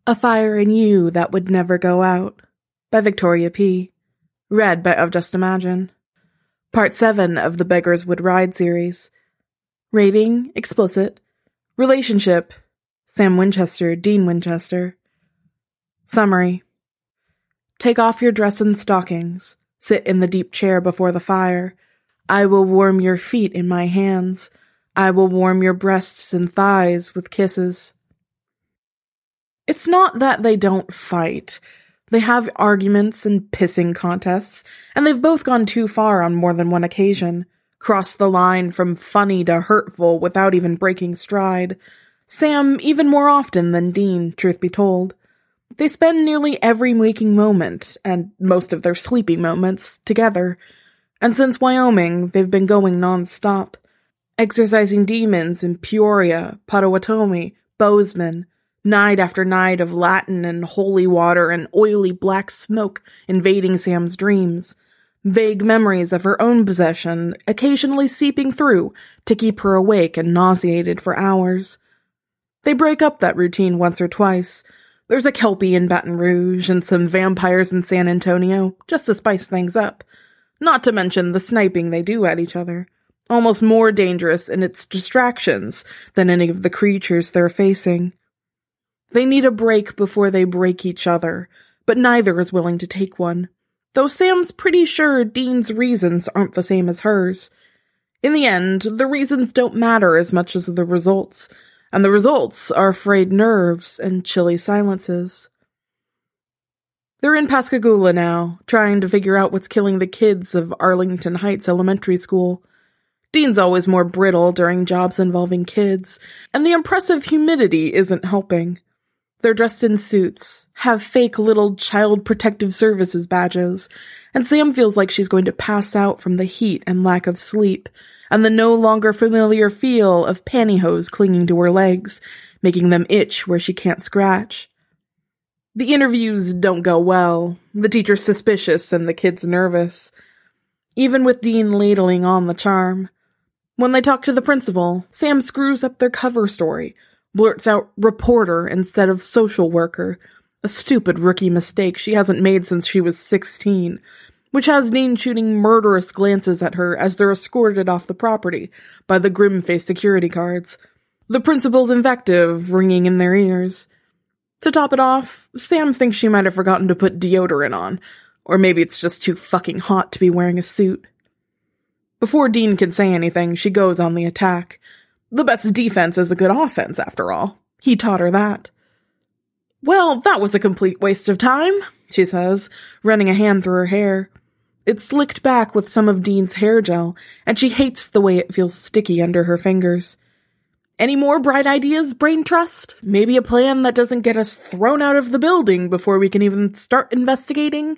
A Fire in You That Would Never Go Out by Victoria P. Read by Of Just Imagine. Part 7 of the Beggars Would Ride series. Rating, explicit. Relationship, Sam Winchester, Dean Winchester. Summary. Take off your dress and stockings. Sit in the deep chair before the fire. I will warm your feet in my hands. I will warm your breasts and thighs with kisses. It's not that they don't fight. They have arguments and pissing contests, and they've both gone too far on more than one occasion. Crossed the line from funny to hurtful without even breaking stride. Sam even more often than Dean, truth be told. They spend nearly every waking moment, and most of their sleeping moments, together. And since Wyoming, they've been going non-stop. Exorcising demons in Peoria, Potawatomi, Bozeman, night after night of Latin and holy water and oily black smoke invading Sam's dreams. Vague memories of her own possession occasionally seeping through to keep her awake and nauseated for hours. They break up that routine once or twice. There's a Kelpie in Baton Rouge and some vampires in San Antonio, just to spice things up. Not to mention the sniping they do at each other. Almost more dangerous in its distractions than any of the creatures they're facing. They need a break before they break each other, but neither is willing to take one. Though Sam's pretty sure Dean's reasons aren't the same as hers. In the end, the reasons don't matter as much as the results, and the results are frayed nerves and chilly silences. They're in Pascagoula now, trying to figure out what's killing the kids of Arlington Heights Elementary School. Dean's always more brittle during jobs involving kids, and the impressive humidity isn't helping. They're dressed in suits, have fake little Child Protective Services badges, and Sam feels like she's going to pass out from the heat and lack of sleep, and the no longer familiar feel of pantyhose clinging to her legs, making them itch where she can't scratch. The interviews don't go well. The teacher's suspicious and the kid's nervous. Even with Dean ladling on the charm. When they talk to the principal, Sam screws up their cover story, blurts out reporter instead of social worker, a stupid rookie mistake she hasn't made since she was 16, which has Dean shooting murderous glances at her as they're escorted off the property by the grim-faced security guards, the principal's invective ringing in their ears. To top it off, Sam thinks she might have forgotten to put deodorant on, or maybe it's just too fucking hot to be wearing a suit. Before Dean can say anything, she goes on the attack. The best defense is a good offense, after all. He taught her that. Well, that was a complete waste of time, she says, running a hand through her hair. It's slicked back with some of Dean's hair gel, and she hates the way it feels sticky under her fingers. Any more bright ideas, Brain Trust? Maybe a plan that doesn't get us thrown out of the building before we can even start investigating?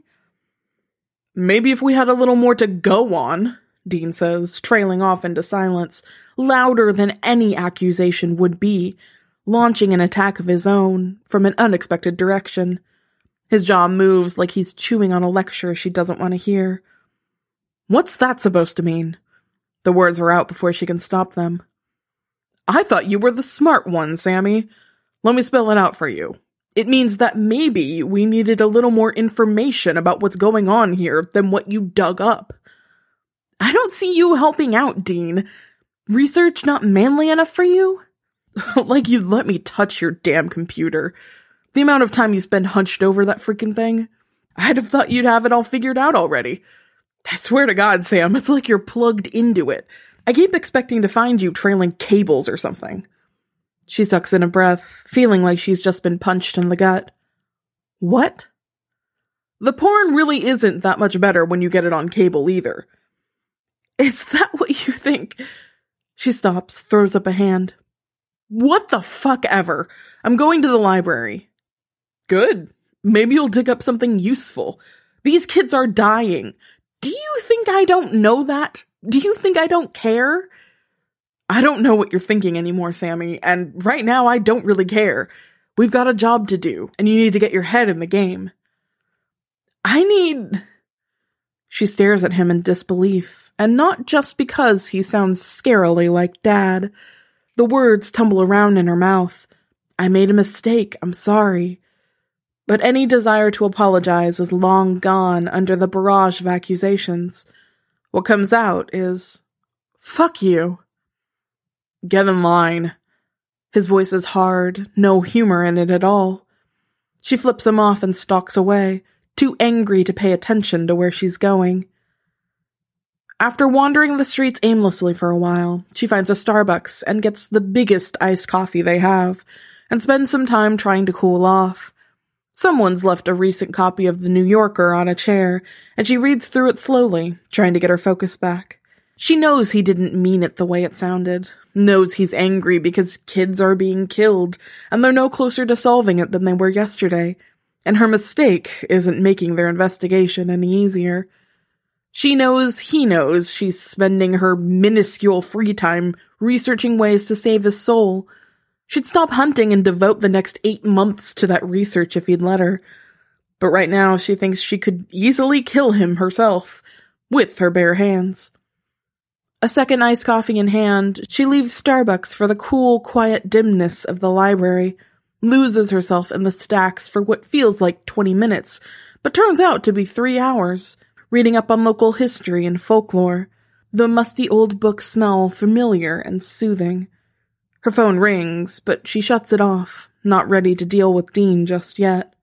Maybe if we had a little more to go on, Dean says, trailing off into silence, louder than any accusation would be, launching an attack of his own from an unexpected direction. His jaw moves like he's chewing on a lecture she doesn't want to hear. What's that supposed to mean? The words are out before she can stop them. I thought you were the smart one, Sammy. Let me spell it out for you. It means that maybe we needed a little more information about what's going on here than what you dug up. I don't see you helping out, Dean. Research not manly enough for you? Like you'd let me touch your damn computer. The amount of time you spend hunched over that freaking thing. I'd have thought you'd have it all figured out already. I swear to God, Sam, it's like you're plugged into it. I keep expecting to find you trailing cables or something. She sucks in a breath, feeling like she's just been punched in the gut. What? The porn really isn't that much better when you get it on cable either. Is that what you think? She stops, throws up a hand. What the fuck ever? I'm going to the library. Good. Maybe you'll dig up something useful. These kids are dying. Do you think I don't know that? Do you think I don't care? I don't know what you're thinking anymore, Sammy, and right now I don't really care. We've got a job to do, and you need to get your head in the game. She stares at him in disbelief, and not just because he sounds scarily like Dad. The words tumble around in her mouth. I made a mistake, I'm sorry. But any desire to apologize is long gone under the barrage of accusations. What comes out is, "Fuck you." "Get in line." His voice is hard, no humor in it at all. She flips him off and stalks away, too angry to pay attention to where she's going. After wandering the streets aimlessly for a while, she finds a Starbucks and gets the biggest iced coffee they have, and spends some time trying to cool off. Someone's left a recent copy of The New Yorker on a chair, and she reads through it slowly, trying to get her focus back. She knows he didn't mean it the way it sounded, knows he's angry because kids are being killed, and they're no closer to solving it than they were yesterday, and her mistake isn't making their investigation any easier. She knows he knows she's spending her minuscule free time researching ways to save his soul. She'd stop hunting and devote the next 8 months to that research if he'd let her. But right now she thinks she could easily kill him herself, with her bare hands. A second iced coffee in hand, she leaves Starbucks for the cool, quiet dimness of the library, loses herself in the stacks for what feels like 20 minutes, but turns out to be 3 hours, reading up on local history and folklore. The musty old books smell familiar and soothing. Her phone rings, but she shuts it off, not ready to deal with Dean just yet.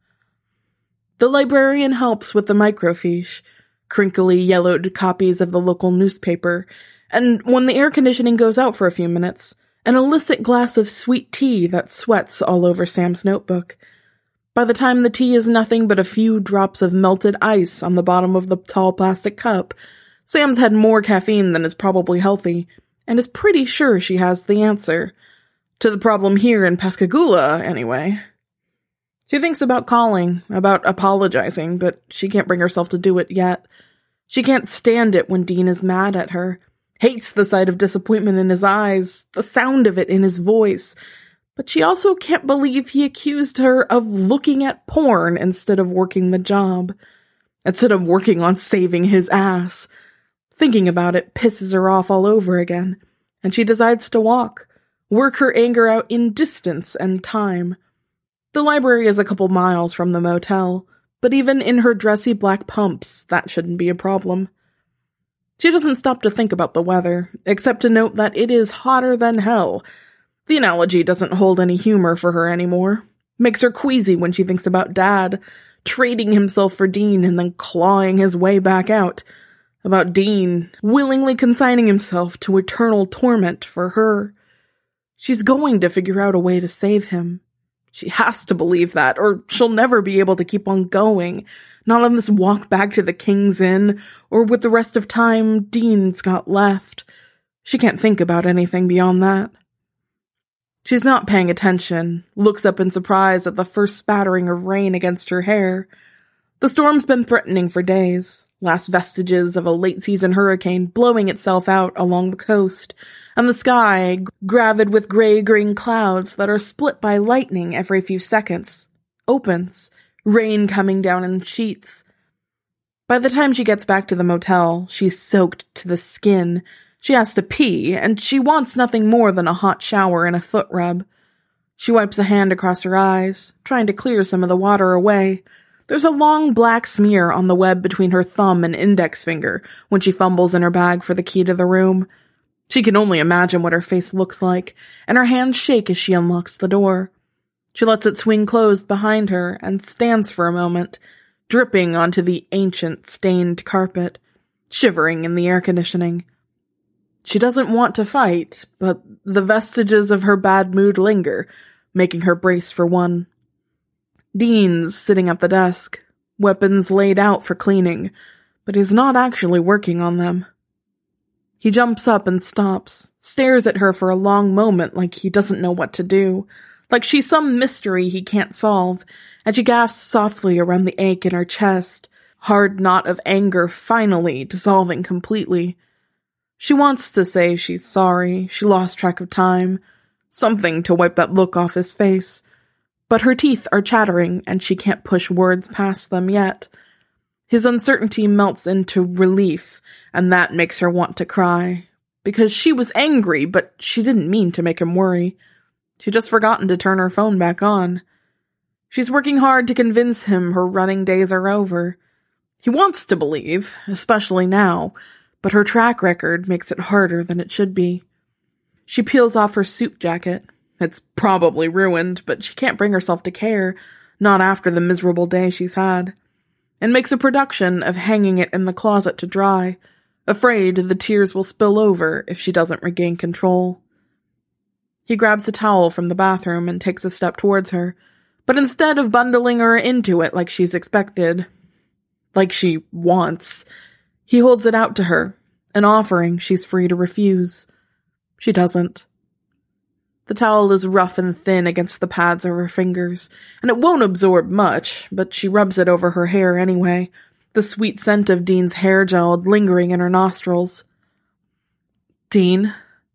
The librarian helps with the microfiche, crinkly yellowed copies of the local newspaper, and when the air conditioning goes out for a few minutes, an illicit glass of sweet tea that sweats all over Sam's notebook. By the time the tea is nothing but a few drops of melted ice on the bottom of the tall plastic cup, Sam's had more caffeine than is probably healthy, and is pretty sure she has the answer. To the problem here in Pascagoula, anyway. She thinks about calling, about apologizing, but she can't bring herself to do it yet. She can't stand it when Dean is mad at her, hates the sight of disappointment in his eyes, the sound of it in his voice, but she also can't believe he accused her of looking at porn instead of working the job, instead of working on saving his ass. Thinking about it pisses her off all over again, and she decides to walk, work her anger out in distance and time. The library is a couple miles from the motel, but even in her dressy black pumps, that shouldn't be a problem. She doesn't stop to think about the weather, except to note that it is hotter than hell. The analogy doesn't hold any humor for her anymore. Makes her queasy when she thinks about Dad, trading himself for Dean and then clawing his way back out. About Dean, willingly consigning himself to eternal torment for her. She's going to figure out a way to save him. She has to believe that, or she'll never be able to keep on going. Not on this walk back to the King's Inn, or with the rest of time Dean's got left. She can't think about anything beyond that. She's not paying attention, looks up in surprise at the first spattering of rain against her hair. The storm's been threatening for days, last vestiges of a late-season hurricane blowing itself out along the coast, and the sky gravid with gray-green clouds that are split by lightning every few seconds. Opens, rain coming down in sheets. By the time she gets back to the motel, she's soaked to the skin. She has to pee, and she wants nothing more than a hot shower and a foot rub. She wipes a hand across her eyes, trying to clear some of the water away. There's a long black smear on the web between her thumb and index finger when she fumbles in her bag for the key to the room. She can only imagine what her face looks like, and her hands shake as she unlocks the door. She lets it swing closed behind her and stands for a moment, dripping onto the ancient, stained carpet, shivering in the air conditioning. She doesn't want to fight, but the vestiges of her bad mood linger, making her brace for one. Dean's sitting at the desk, weapons laid out for cleaning, but he's not actually working on them. He jumps up and stops, stares at her for a long moment like he doesn't know what to do, like she's some mystery he can't solve, and she gasps softly around the ache in her chest, hard knot of anger finally dissolving completely. She wants to say she's sorry, she lost track of time, something to wipe that look off his face, but her teeth are chattering and she can't push words past them yet. His uncertainty melts into relief, and that makes her want to cry, because she was angry, but she didn't mean to make him worry. She'd just forgotten to turn her phone back on. She's working hard to convince him her running days are over. He wants to believe, especially now, but her track record makes it harder than it should be. She peels off her suit jacket. It's probably ruined, but she can't bring herself to care, not after the miserable day she's had, and makes a production of hanging it in the closet to dry, afraid the tears will spill over if she doesn't regain control. He grabs a towel from the bathroom and takes a step towards her, but instead of bundling her into it like she's expected, like she wants, he holds it out to her, an offering she's free to refuse. She doesn't. The towel is rough and thin against the pads of her fingers, and it won't absorb much, but she rubs it over her hair anyway, the sweet scent of Dean's hair gel lingering in her nostrils. Dean.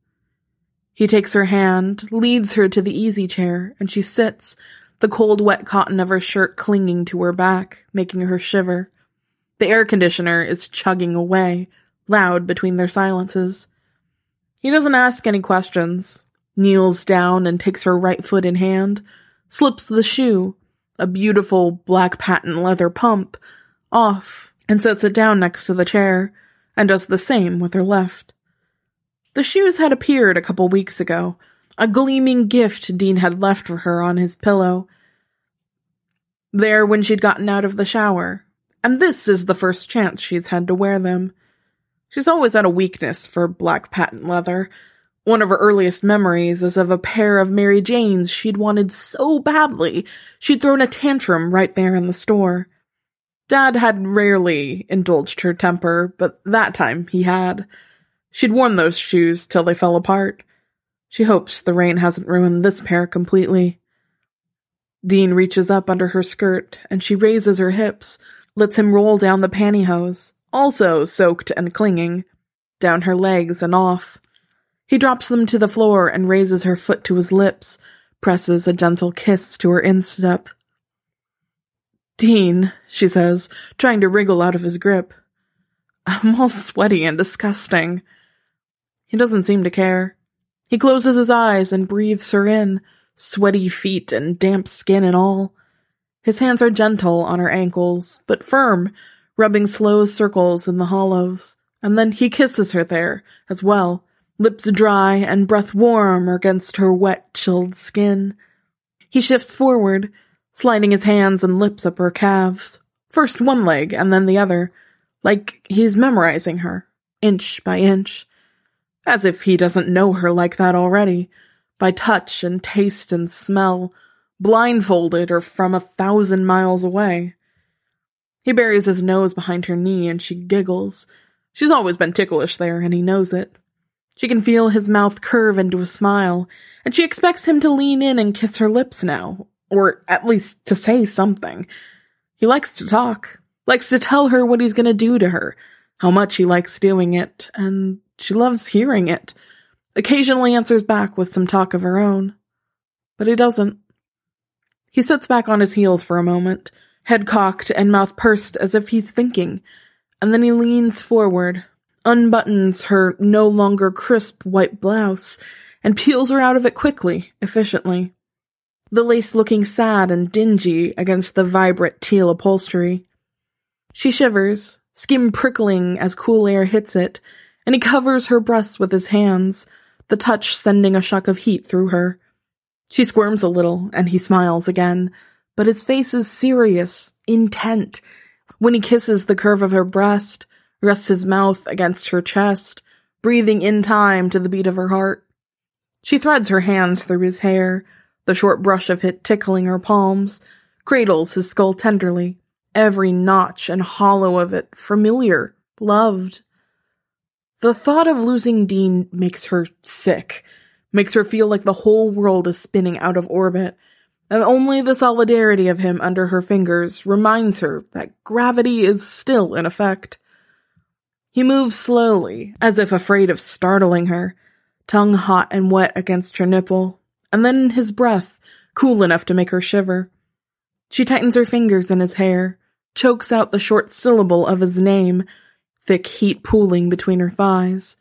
He takes her hand, leads her to the easy chair, and she sits, the cold, wet cotton of her shirt clinging to her back, making her shiver. The air conditioner is chugging away, loud between their silences. He doesn't ask any questions, kneels down and takes her right foot in hand, slips the shoe, a beautiful black patent leather pump, off, and sets it down next to the chair, and does the same with her left. The shoes had appeared a couple weeks ago, a gleaming gift Dean had left for her on his pillow. There when she'd gotten out of the shower, and this is the first chance she's had to wear them. She's always had a weakness for black patent leather. One of her earliest memories is of a pair of Mary Janes she'd wanted so badly, she'd thrown a tantrum right there in the store. Dad had rarely indulged her temper, but that time he had. She'd worn those shoes till they fell apart. She hopes the rain hasn't ruined this pair completely. Dean reaches up under her skirt, and she raises her hips, lets him roll down the pantyhose, also soaked and clinging, down her legs and off. He drops them to the floor and raises her foot to his lips, presses a gentle kiss to her instep. Dean, she says, trying to wriggle out of his grip. I'm all sweaty and disgusting. He doesn't seem to care. He closes his eyes and breathes her in, sweaty feet and damp skin and all. His hands are gentle on her ankles, but firm, rubbing slow circles in the hollows, and then he kisses her there, as well, lips dry and breath warm against her wet, chilled skin. He shifts forward, sliding his hands and lips up her calves, first one leg and then the other, like he's memorizing her, inch by inch, as if he doesn't know her like that already, by touch and taste and smell, blindfolded or from 1,000 miles away. He buries his nose behind her knee and she giggles. She's always been ticklish there, and he knows it. She can feel his mouth curve into a smile, and she expects him to lean in and kiss her lips now, or at least to say something. He likes to talk, likes to tell her what he's going to do to her, how much he likes doing it, and she loves hearing it. Occasionally answers back with some talk of her own. But he doesn't. He sits back on his heels for a moment, head cocked and mouth pursed as if he's thinking, and then he leans forward, unbuttons her no longer crisp white blouse, and peels her out of it quickly, efficiently. The lace looking sad and dingy against the vibrant teal upholstery. She shivers, skin prickling as cool air hits it, and he covers her breasts with his hands, the touch sending a shock of heat through her. She squirms a little, and he smiles again, but his face is serious, intent. When he kisses the curve of her breast, rests his mouth against her chest, breathing in time to the beat of her heart. She threads her hands through his hair, the short brush of it tickling her palms, cradles his skull tenderly, every notch and hollow of it familiar, loved. The thought of losing Dean makes her sick, makes her feel like the whole world is spinning out of orbit, and only the solidarity of him under her fingers reminds her that gravity is still in effect. He moves slowly, as if afraid of startling her, tongue hot and wet against her nipple, and then his breath, cool enough to make her shiver. She tightens her fingers in his hair, chokes out the short syllable of his name, thick heat pooling between her thighs.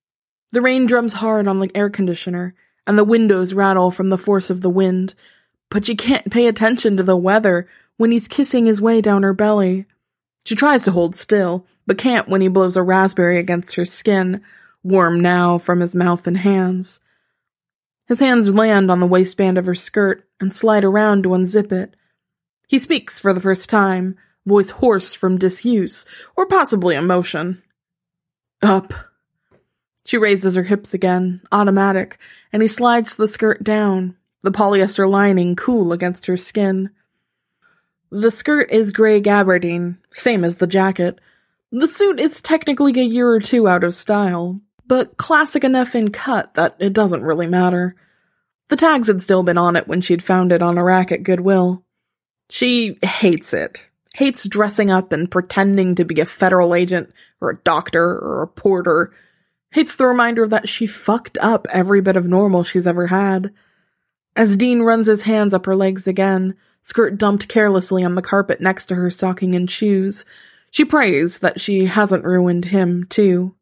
The rain drums hard on the air conditioner, and the windows rattle from the force of the wind, but she can't pay attention to the weather when he's kissing his way down her belly. She tries to hold still, but can't when he blows a raspberry against her skin, warm now from his mouth and hands. His hands land on the waistband of her skirt and slide around to unzip it. He speaks for the first time, voice hoarse from disuse, or possibly emotion. Up. She raises her hips again, automatic, and he slides the skirt down, the polyester lining cool against her skin. The skirt is gray gabardine, same as the jacket. The suit is technically a year or two out of style, but classic enough in cut that it doesn't really matter. The tags had still been on it when she'd found it on a rack at Goodwill. She hates it. Hates dressing up and pretending to be a federal agent or a doctor or a porter. Hates the reminder that she fucked up every bit of normal she's ever had. As Dean runs his hands up her legs again, skirt dumped carelessly on the carpet next to her stocking and shoes, she prays that she hasn't ruined him, too.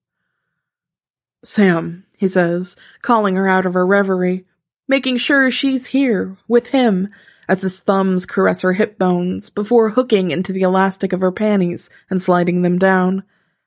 Sam, he says, calling her out of her reverie, making sure she's here, with him, as his thumbs caress her hip bones before hooking into the elastic of her panties and sliding them down.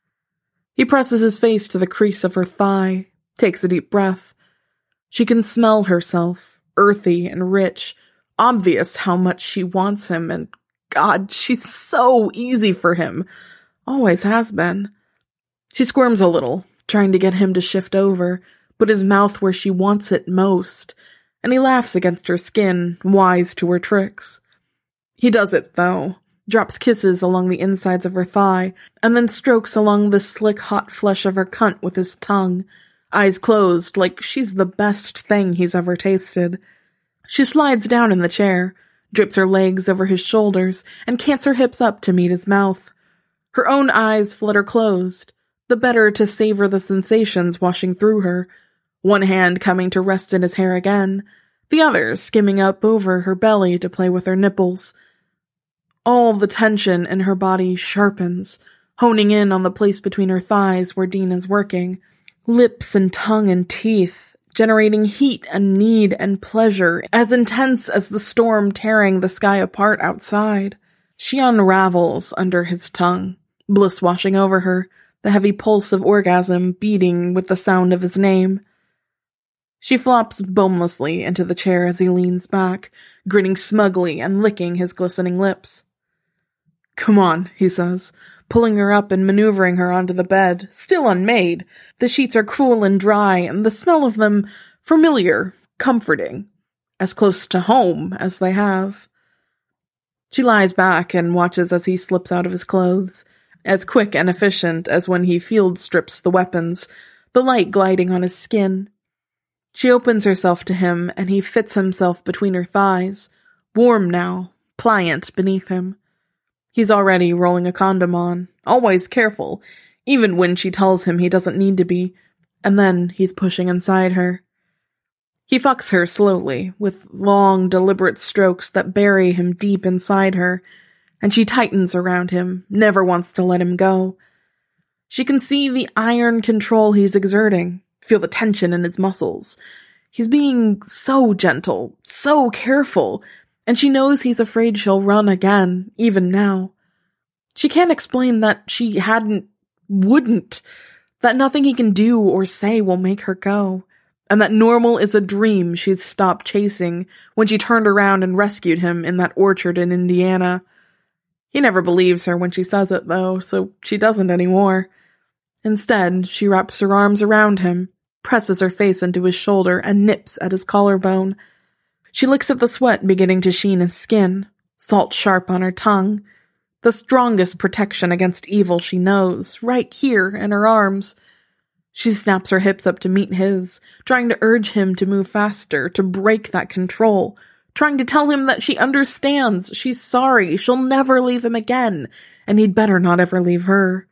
He presses his face to the crease of her thigh, takes a deep breath. She can smell herself, earthy and rich, obvious how much she wants him, and God, she's so easy for him. Always has been. She squirms a little, trying to get him to shift over, put his mouth where she wants it most, and he laughs against her skin, wise to her tricks. He does it, though, drops kisses along the insides of her thigh, and then strokes along the slick hot flesh of her cunt with his tongue, eyes closed like she's the best thing he's ever tasted. She slides down in the chair, drapes her legs over his shoulders, and cants her hips up to meet his mouth. Her own eyes flutter closed, the better to savor the sensations washing through her, one hand coming to rest in his hair again, the other skimming up over her belly to play with her nipples. All the tension in her body sharpens, honing in on the place between her thighs where Dean is working, lips and tongue and teeth, generating heat and need and pleasure as intense as the storm tearing the sky apart outside. She unravels under his tongue, bliss washing over her, the heavy pulse of orgasm beating with the sound of his name. She flops bonelessly into the chair as he leans back, grinning smugly and licking his glistening lips. Come on, he says, pulling her up and maneuvering her onto the bed, still unmade. The sheets are cool and dry, and the smell of them familiar, comforting, as close to home as they have. She lies back and watches as he slips out of his clothes, as quick and efficient as when he field strips the weapons, the light gliding on his skin. She opens herself to him, and he fits himself between her thighs, warm now, pliant beneath him. He's already rolling a condom on, always careful, even when she tells him he doesn't need to be, and then he's pushing inside her. He fucks her slowly, with long, deliberate strokes that bury him deep inside her, and she tightens around him, never wants to let him go. She can see the iron control he's exerting, feel the tension in his muscles. He's being so gentle, so careful, and she knows he's afraid she'll run again, even now. She can't explain that she wouldn't, that nothing he can do or say will make her go, and that normal is a dream she'd stopped chasing when she turned around and rescued him in that orchard in Indiana. He never believes her when she says it, though, so she doesn't anymore. Instead, she wraps her arms around him, presses her face into his shoulder, and nips at his collarbone. She looks at the sweat beginning to sheen his skin, salt sharp on her tongue, the strongest protection against evil she knows, right here in her arms. She snaps her hips up to meet his, trying to urge him to move faster, to break that control, trying to tell him that she understands, she's sorry, she'll never leave him again, and he'd better not ever leave her.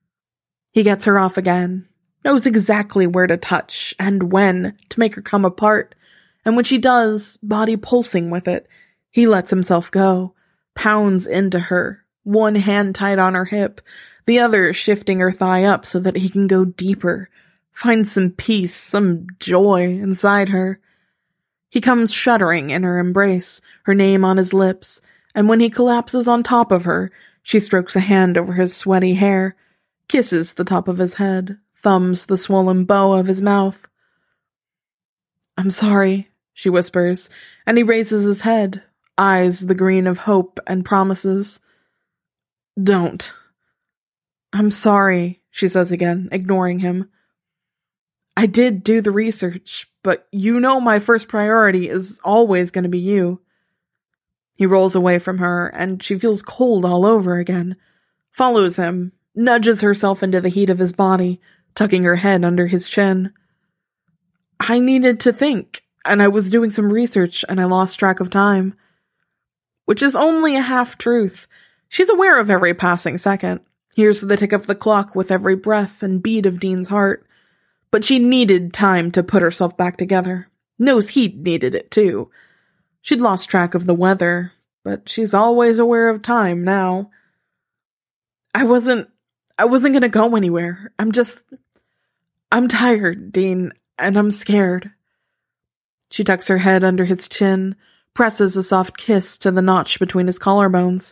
He gets her off again, knows exactly where to touch and when to make her come apart, and when she does, body pulsing with it, he lets himself go, pounds into her, one hand tight on her hip, the other shifting her thigh up so that he can go deeper, find some peace, some joy inside her. He comes shuddering in her embrace, her name on his lips, and when he collapses on top of her, she strokes a hand over his sweaty hair, kisses the top of his head, thumbs the swollen bow of his mouth. "I'm sorry," she whispers, and he raises his head, eyes the green of hope and promises. "Don't." "I'm sorry," she says again, ignoring him. "I did do the research, but you know my first priority is always going to be you." He rolls away from her, and she feels cold all over again, follows him, nudges herself into the heat of his body, tucking her head under his chin. "I needed to think, and I was doing some research, and I lost track of time." Which is only a half-truth. She's aware of every passing second, hears the tick of the clock with every breath and beat of Dean's heart. But she needed time to put herself back together. Knows he needed it too. She'd lost track of the weather, but she's always aware of time now. I wasn't gonna go anywhere. I'm tired, Dean, and I'm scared." She tucks her head under his chin, presses a soft kiss to the notch between his collarbones.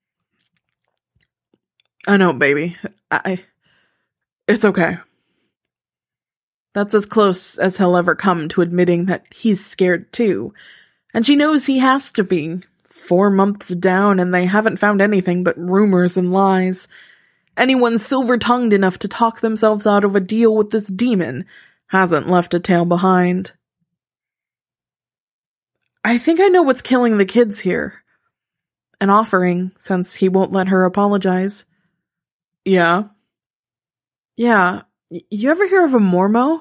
"I know, baby. It's okay." That's as close as he'll ever come to admitting that he's scared too. And she knows he has to be. 4 months down and they haven't found anything but rumors and lies. Anyone silver-tongued enough to talk themselves out of a deal with this demon hasn't left a tail behind. "I think I know what's killing the kids here." An offering, since he won't let her apologize. "Yeah?" "Yeah. You ever hear of a Mormo?"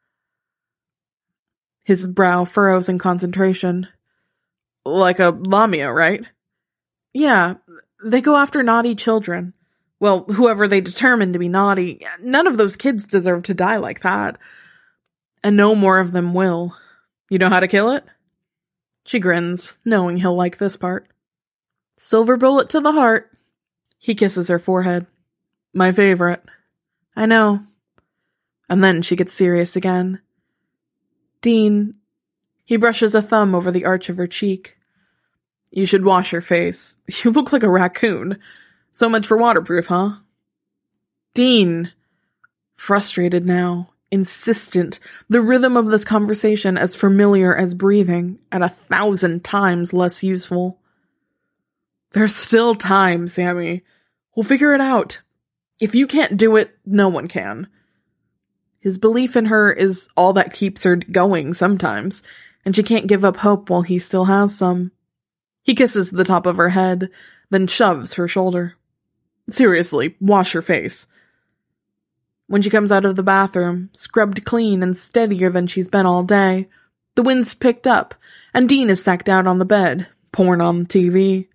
His brow furrows in concentration. "Like a Lamia, right?" "Yeah. They go after naughty children. Well, whoever they determine to be naughty. None of those kids deserve to die like that. And no more of them will. You know how to kill it?" She grins, knowing he'll like this part. "Silver bullet to the heart." He kisses her forehead. "My favorite." "I know." And then she gets serious again. "Dean." He brushes a thumb over the arch of her cheek. "You should wash your face. You look like a raccoon. So much for waterproof, huh?" "Dean." Frustrated now, insistent, the rhythm of this conversation as familiar as breathing, and 1,000 times less useful. "There's still time, Sammy. We'll figure it out. If you can't do it, no one can." His belief in her is all that keeps her going sometimes, and she can't give up hope while he still has some. He kisses the top of her head, then shoves her shoulder. "Seriously, wash your face." When she comes out of the bathroom, scrubbed clean and steadier than she's been all day, the wind's picked up, and Dean is sacked out on the bed, porn on the TV.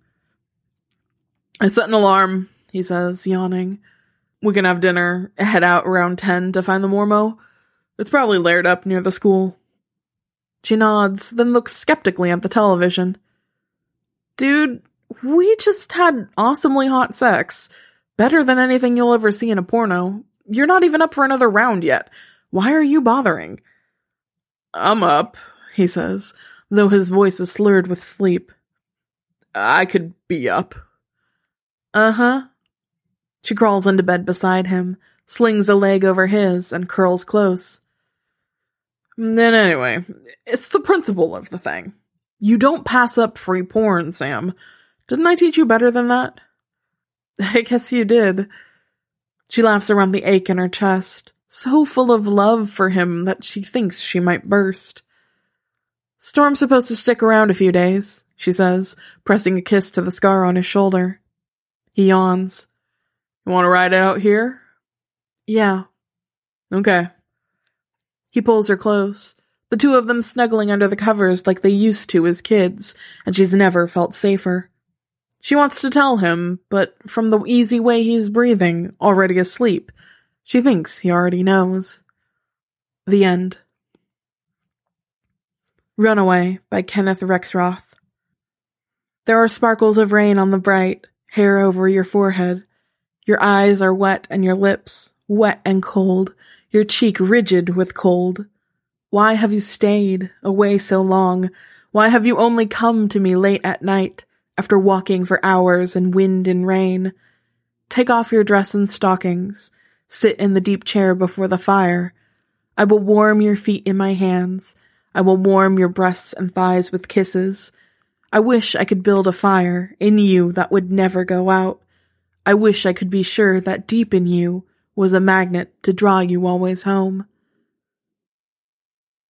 "I set an alarm," he says, yawning. "We can have dinner, head out around 10 to find the Mormo. It's probably layered up near the school." She nods, then looks skeptically at the television. "Dude, we just had awesomely hot sex. Better than anything you'll ever see in a porno. You're not even up for another round yet. Why are you bothering?" "I'm up," he says, though his voice is slurred with sleep. "I could be up." "Uh-huh." She crawls into bed beside him, slings a leg over his, and curls close. "Then anyway, it's the principle of the thing. You don't pass up free porn, Sam. Didn't I teach you better than that?" "I guess you did." She laughs around the ache in her chest, so full of love for him that she thinks she might burst. "Storm's supposed to stick around a few days," she says, pressing a kiss to the scar on his shoulder. He yawns. "You want to ride it out here?" "Yeah." "Okay." He pulls her close, the two of them snuggling under the covers like they used to as kids, and she's never felt safer. She wants to tell him, but from the easy way he's breathing, already asleep, she thinks he already knows. The end. Runaway by Kenneth Rexroth. There are sparkles of rain on the bright, hair over your forehead. Your eyes are wet and your lips, wet and cold, your cheek rigid with cold. Why have you stayed away so long? Why have you only come to me late at night, after walking for hours in wind and rain? Take off your dress and stockings. Sit in the deep chair before the fire. I will warm your feet in my hands. I will warm your breasts and thighs with kisses. I wish I could build a fire in you that would never go out. I wish I could be sure that deep in you was a magnet to draw you always home.